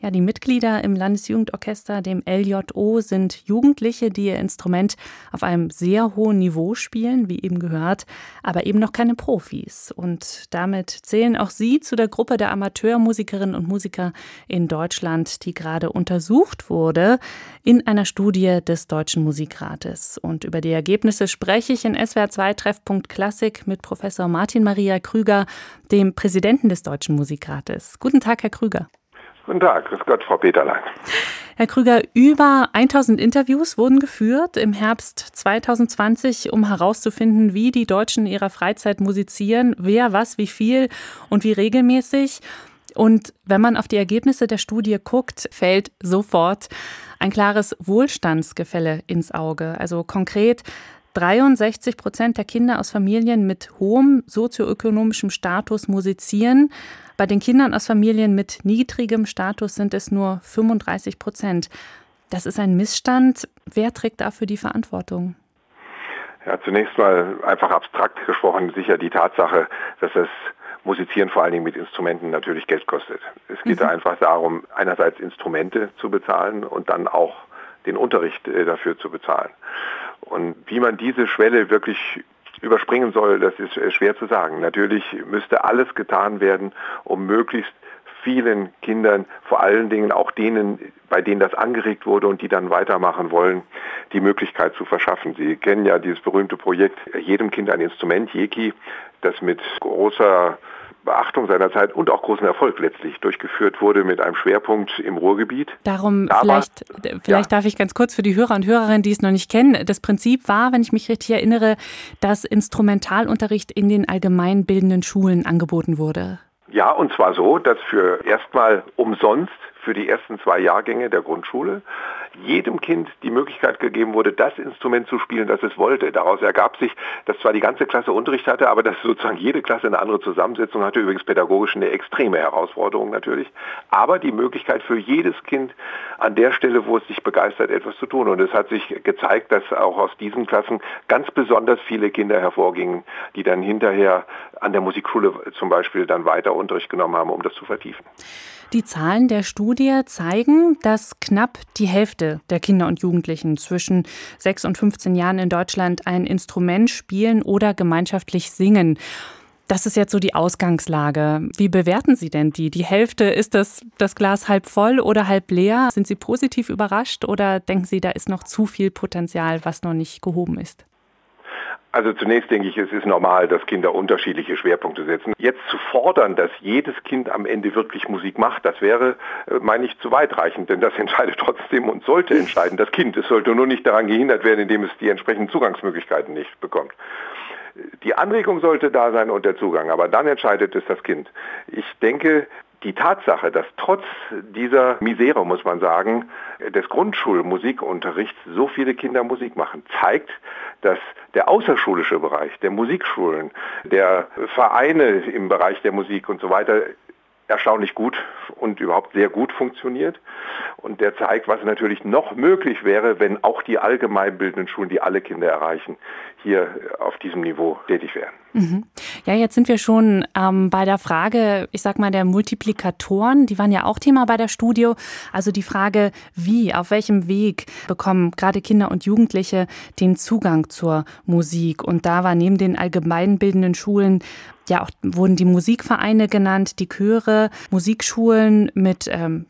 Ja, die Mitglieder im Landesjugendorchester, dem LJO, sind Jugendliche, die ihr Instrument auf einem sehr hohen Niveau spielen, wie eben gehört, aber eben noch keine Profis. Und damit zählen auch sie zu der Gruppe der Amateurmusikerinnen und Musiker in Deutschland, die gerade untersucht wurde in einer Studie des Deutschen Musikrates. Und über die Ergebnisse spreche ich in SWR 2 Treffpunkt Klassik mit Professor Martin Maria Krüger, dem Präsidenten des Deutschen Musikrates. Guten Tag, Herr Krüger. Guten Tag, grüß Gott, Frau Peterlein. Herr Krüger, über 1000 Interviews wurden geführt im Herbst 2020, um herauszufinden, wie die Deutschen in ihrer Freizeit musizieren, wer, was, wie viel und wie regelmäßig. Und wenn man auf die Ergebnisse der Studie guckt, fällt sofort ein klares Wohlstandsgefälle ins Auge. Also konkret 63% der Kinder aus Familien mit hohem sozioökonomischem Status musizieren. Bei den Kindern aus Familien mit niedrigem Status sind es nur 35%. Das ist ein Missstand. Wer trägt dafür die Verantwortung? Ja, zunächst mal einfach abstrakt gesprochen sicher die Tatsache, dass das Musizieren vor allen Dingen mit Instrumenten natürlich Geld kostet. Es geht einfach darum, einerseits Instrumente zu bezahlen und dann auch den Unterricht dafür zu bezahlen. Und wie man diese Schwelle wirklich überspringen soll, das ist schwer zu sagen. Natürlich müsste alles getan werden, um möglichst vielen Kindern, vor allen Dingen auch denen, bei denen das angeregt wurde und die dann weitermachen wollen, die Möglichkeit zu verschaffen. Sie kennen ja dieses berühmte Projekt Jedem Kind ein Instrument, JEKI, das mit großer Beachtung seiner Zeit und auch großen Erfolg letztlich durchgeführt wurde mit einem Schwerpunkt im Ruhrgebiet. Darum vielleicht darf ich ganz kurz für die Hörer und Hörerinnen, die es noch nicht kennen, das Prinzip war, wenn ich mich richtig erinnere, dass Instrumentalunterricht in den allgemeinbildenden Schulen angeboten wurde. Ja, und zwar so, dass für erstmal umsonst für die ersten 2 Jahrgänge der Grundschule jedem Kind die Möglichkeit gegeben wurde, das Instrument zu spielen, das es wollte. Daraus ergab sich, dass zwar die ganze Klasse Unterricht hatte, aber dass sozusagen jede Klasse eine andere Zusammensetzung hatte, übrigens pädagogisch eine extreme Herausforderung natürlich, aber die Möglichkeit für jedes Kind an der Stelle, wo es sich begeistert, etwas zu tun. Und es hat sich gezeigt, dass auch aus diesen Klassen ganz besonders viele Kinder hervorgingen, die dann hinterher an der Musikschule zum Beispiel dann weiter Unterricht genommen haben, um das zu vertiefen. Die Zahlen der Studie zeigen, dass knapp die Hälfte der Kinder und Jugendlichen zwischen 6 und 15 Jahren in Deutschland ein Instrument spielen oder gemeinschaftlich singen. Das ist jetzt so die Ausgangslage. Wie bewerten Sie denn die? Die Hälfte, ist das Glas halb voll oder halb leer? Sind Sie positiv überrascht oder denken Sie, da ist noch zu viel Potenzial, was noch nicht gehoben ist? Also zunächst denke ich, es ist normal, dass Kinder unterschiedliche Schwerpunkte setzen. Jetzt zu fordern, dass jedes Kind am Ende wirklich Musik macht, das wäre, meine ich, zu weitreichend, denn das entscheidet trotzdem und sollte entscheiden das Kind. Es sollte nur nicht daran gehindert werden, indem es die entsprechenden Zugangsmöglichkeiten nicht bekommt. Die Anregung sollte da sein und der Zugang, aber dann entscheidet es das Kind. Ich denke, die Tatsache, dass trotz dieser Misere, muss man sagen, des Grundschulmusikunterrichts so viele Kinder Musik machen, zeigt, dass der außerschulische Bereich, der Musikschulen, der Vereine im Bereich der Musik und so weiter erstaunlich gut und überhaupt sehr gut funktioniert. Und der zeigt, was natürlich noch möglich wäre, wenn auch die allgemeinbildenden Schulen, die alle Kinder erreichen, hier auf diesem Niveau tätig wären. Mhm. Ja, jetzt sind wir schon bei der Frage, ich sag mal, der Multiplikatoren. Die waren ja auch Thema bei der Studie. Also die Frage, wie, auf welchem Weg bekommen gerade Kinder und Jugendliche den Zugang zur Musik? Und da war neben den allgemeinbildenden Schulen ja auch wurden die Musikvereine genannt, die Chöre, Musikschulen mit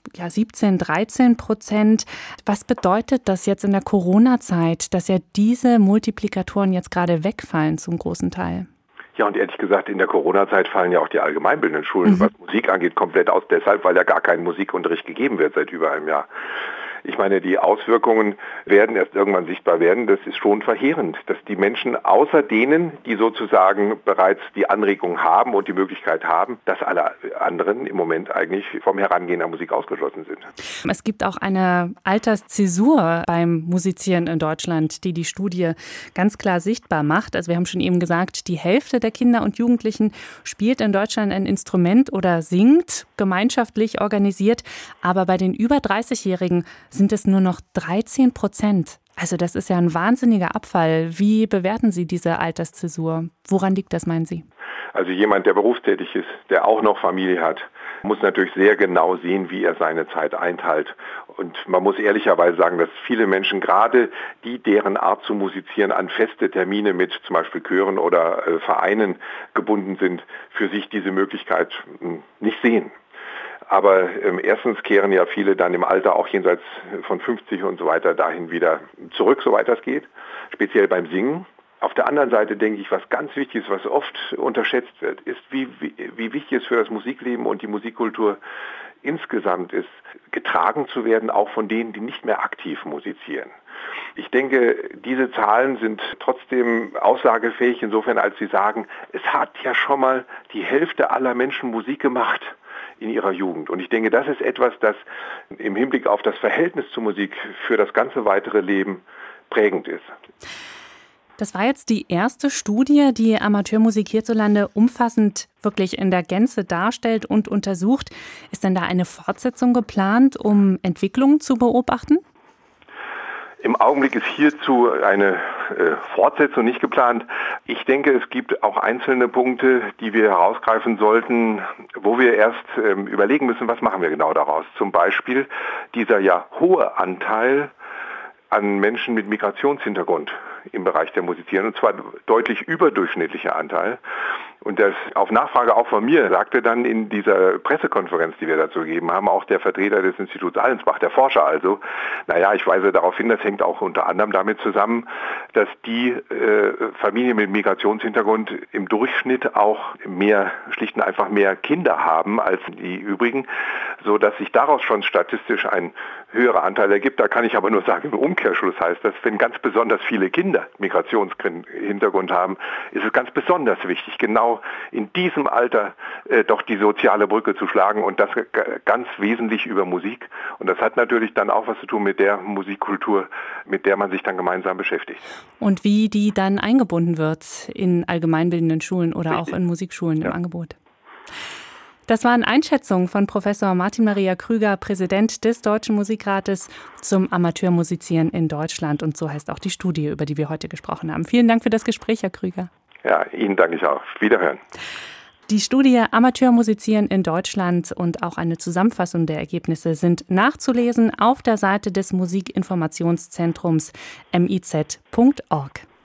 17-13%. Was bedeutet das jetzt in der Corona-Zeit, dass ja diese Multiplikatoren jetzt gerade wegfallen zum großen Teil? Ja, und ehrlich gesagt, in der Corona-Zeit fallen ja auch die allgemeinbildenden Schulen, was Musik angeht, komplett aus. Deshalb, weil ja gar kein Musikunterricht gegeben wird seit über einem Jahr. Ich meine, die Auswirkungen werden erst irgendwann sichtbar werden. Das ist schon verheerend, dass die Menschen außer denen, die sozusagen bereits die Anregung haben und die Möglichkeit haben, dass alle anderen im Moment eigentlich vom Herangehen an Musik ausgeschlossen sind. Es gibt auch eine Alterszäsur beim Musizieren in Deutschland, die Studie ganz klar sichtbar macht. Also wir haben schon eben gesagt, die Hälfte der Kinder und Jugendlichen spielt in Deutschland ein Instrument oder singt, gemeinschaftlich organisiert. Aber bei den über 30-Jährigen sind es nur noch 13%. Also das ist ja ein wahnsinniger Abfall. Wie bewerten Sie diese Alterszäsur? Woran liegt das, meinen Sie? Also jemand, der berufstätig ist, der auch noch Familie hat, muss natürlich sehr genau sehen, wie er seine Zeit einteilt. Und man muss ehrlicherweise sagen, dass viele Menschen, gerade die, deren Art zu musizieren, an feste Termine mit zum Beispiel Chören oder Vereinen gebunden sind, für sich diese Möglichkeit nicht sehen. Aber erstens kehren ja viele dann im Alter auch jenseits von 50 und so weiter dahin wieder zurück, soweit das geht, speziell beim Singen. Auf der anderen Seite denke ich, was ganz wichtig ist, was oft unterschätzt wird, ist, wie wichtig es für das Musikleben und die Musikkultur insgesamt ist, getragen zu werden, auch von denen, die nicht mehr aktiv musizieren. Ich denke, diese Zahlen sind trotzdem aussagefähig insofern, als sie sagen, es hat ja schon mal die Hälfte aller Menschen Musik gemacht in ihrer Jugend. Und ich denke, das ist etwas, das im Hinblick auf das Verhältnis zur Musik für das ganze weitere Leben prägend ist. Das war jetzt die erste Studie, die Amateurmusik hierzulande umfassend wirklich in der Gänze darstellt und untersucht. Ist denn da eine Fortsetzung geplant, um Entwicklungen zu beobachten? Im Augenblick ist hierzu eine Fortsetzung nicht geplant. Ich denke, es gibt auch einzelne Punkte, die wir herausgreifen sollten, wo wir erst überlegen müssen, was machen wir genau daraus. Zum Beispiel dieser ja hohe Anteil an Menschen mit Migrationshintergrund im Bereich der Musizieren, und zwar deutlich überdurchschnittlicher Anteil. Und das auf Nachfrage auch von mir sagte dann in dieser Pressekonferenz, die wir dazu gegeben haben, auch der Vertreter des Instituts Allensbach, der Forscher also, ich weise darauf hin, das hängt auch unter anderem damit zusammen, dass die Familien mit Migrationshintergrund im Durchschnitt auch schlicht und einfach mehr Kinder haben als die übrigen, so dass sich daraus schon statistisch ein höherer Anteil ergibt. Da kann ich aber nur sagen, im Umkehrschluss heißt das, wenn ganz besonders viele Kinder Migrationshintergrund haben, ist es ganz besonders wichtig, genau in diesem Alter doch die soziale Brücke zu schlagen, und das ganz wesentlich über Musik. Und das hat natürlich dann auch was zu tun mit der Musikkultur, mit der man sich dann gemeinsam beschäftigt. Und wie die dann eingebunden wird in allgemeinbildenden Schulen oder Richtig. Auch in Musikschulen im Angebot. Das waren Einschätzungen von Professor Martin Maria Krüger, Präsident des Deutschen Musikrates, zum Amateurmusizieren in Deutschland. Und so heißt auch die Studie, über die wir heute gesprochen haben. Vielen Dank für das Gespräch, Herr Krüger. Ja, Ihnen danke ich auch. Wiederhören. Die Studie Amateurmusizieren in Deutschland und auch eine Zusammenfassung der Ergebnisse sind nachzulesen auf der Seite des Musikinformationszentrums miz.org.